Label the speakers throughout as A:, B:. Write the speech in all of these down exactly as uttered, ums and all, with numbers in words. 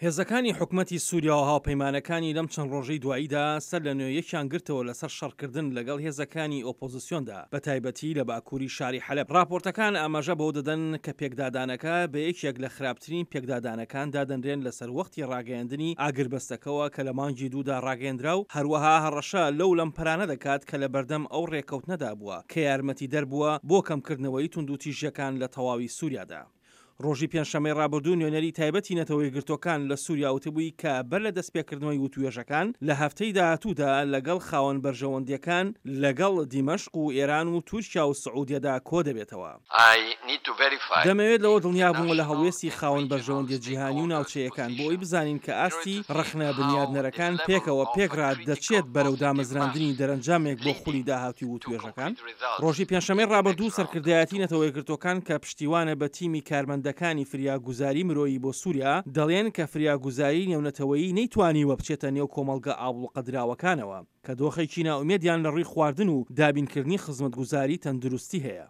A: هێزەکانی حکومەتی سووریا و هاوپەیمانەکانی لەم چەند ڕۆژەی دواییدا سەر لە نوێیەکیان گرتەوە لەسەر شەڕکردن لەگەڵ هێزەکانی ئۆپۆزیسیۆندا بە تایبەتی لە باکووری شاری حەلەب. راپۆرتەکان ئاماژە بەوە دەدەن کە پێکدادانەکە بە یەکێک لە خراپترین پێکدادانەکان دادەنرێن لەسەر وەختی ڕاگەیاندنی ئاگربەستەکەوە کە لە مانگی دوودا ڕاگەیاندرا و هەروەها هەڕەشە لەو لەمپەرانە دەکات کە لە بەردەم ئەو ڕێکەوتنەدا بووە کە یارمەتی دەربووە بۆ کەمکردنەوەی توندوتیژیەکان لە تەواوی سووریادا. ڕۆژی پێنجشەممەی ڕابردوو نوێنەری تایبەتی نەتەوەی گرتوەکان لە سووریا وتبووی کە بەر لە دەستپێکردنەوەی وتوێژەکان لە هەفتەی داهاتوودا لەگەڵ خاوەن بەرژەوەندیەکان لەگەڵ دیمەشق و ئێران و تورکیا و سعودیەدا کۆ دەبێتەوە. دەمەوێت لەوە دڵنیا بووم لە هەڵوێستی خاوەن بەرژەوەندی جیهانی و ناوچەیەکان بۆی بزانین کە ئاستی ڕخنە بنیادنەرەکان پێکەوە پێکرات دەچێت بەرەو دامەزراندنی دەرەنجامێک بۆ خولی داهاتی وتوێژەکان. ڕۆژی پێنجشەممەی ڕابردوو سەرکردایەتی نەتەوەی گرتوەکان کە پشتیوانە بە تیمی کارمەندەکانی فریاگوزاری مرۆیی بۆ سووریا دەڵێن کە فریاگوزاری نێونەتەوەیی نەیتوانیوە بچێتە نێو کۆمەڵگە ئاوڵقەدراوەکانەوە کە دۆخێکی ناومێدیان لە ڕووی خواردن و دابینکردنی خزمەتگوزاری تەندروستی هەیە.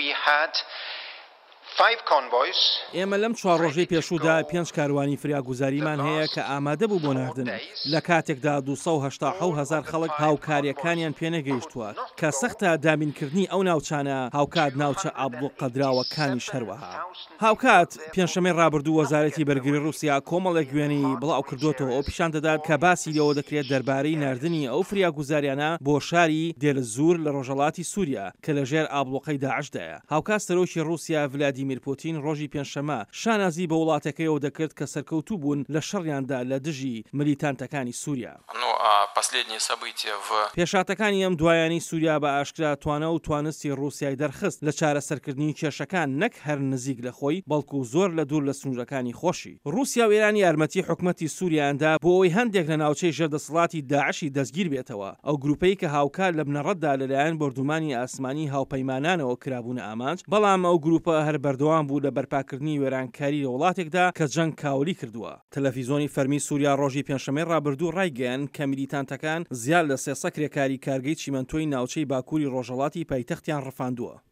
A: ئێمە لەم چوار ڕۆژەی پێشوودا پێنج کاروانی فریاگوزاریمان هەیە کە ئامادە بوو بۆ ناردن لە کاتێکدا دووسەد و هەشتا و حەوت هەزار خەڵک هاوکاریەکانیان پێنەگەیشتووە کە سەختە دابینکردنی ئەو ناوچانە هاوکات ناوچە ئابڵوقەدراوەکانیش هەروەها. هاوکات پێنجشەممەی ڕابردوو وەزارەتی بەرگری رووسیا کۆمەڵێک وێنەی بڵاو کردوتەوە ئەو پیشان دەدات کە باسی لەوە دەکرێت دەربارەی ناردنی ئەو فریاگوزاریانە بۆ شاری دێرزور لە ڕۆژهەڵاتی سووریا کە لەژێر ئابڵوقەی داعشدایە. هاوکات سەرۆکی رووسیا ڤلادیمیر پوتین ڕۆژی پێنجشەممە شانازی بە وڵاتەکەیەوە دەکرد کە سەرکەوتوو بوون لە شەڕیاندا لە دژی ملیتانتەکانی سووریا. پێشاتەکانی ئەم دوایانی سووریا بە ئاشکرا توانە و توانستی رووسیای دەرخست لە چارەسەرکردنی کێشەکان نەک هەر نزیک لە خۆی بەڵکو زۆر لە دوور لە سنوورەکانی خۆشی. رووسیا و ئێران یارمەتی حکومەتی سووریاندا بۆ ئەوی هەندێک لە ناوچەی ژێردەسەڵاتی داعشی دەستگیر بێتەوە. ئەو گروپەی کە هاوکار لە بنەڕەتدا لەلایەن بردومانی ئاسمانی هاوپەیمانانەوە کرابوون ئامانج، بەڵام ئەو گروپە هەر بەردەوام بوو لە بەرپاکردنی وێرانکاری لە وڵاتێکدا کە جەنگ کاولی کردووە. تەلەڤیزۆنی فەرمی سووریا ڕۆژی پێنجشەممەی ڕابردوو ڕایگەیاند کە میلیتانتەکان زیاد لە سێ سەد کرێکاری کارگەی چیمەنتۆی ناوچەی باکووری ڕۆژهەڵاتی پایتەختیان ڕەفاندووە.